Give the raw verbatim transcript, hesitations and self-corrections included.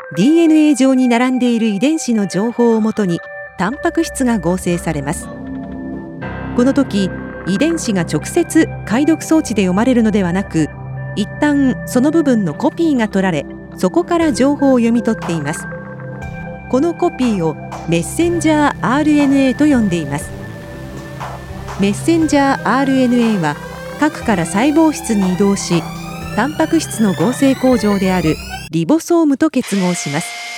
ディーエヌエー 上に並んでいる遺伝子の情報をもとにタンパク質が合成されます。この時、遺伝子が直接解読装置で読まれるのではなく、一旦その部分のコピーが取られ、そこから情報を読み取っています。このコピーをメッセンジャー アールエヌエー と呼んでいます。メッセンジャー アールエヌエー は核から細胞質に移動し、タンパク質の合成工場であるリボソームと結合します。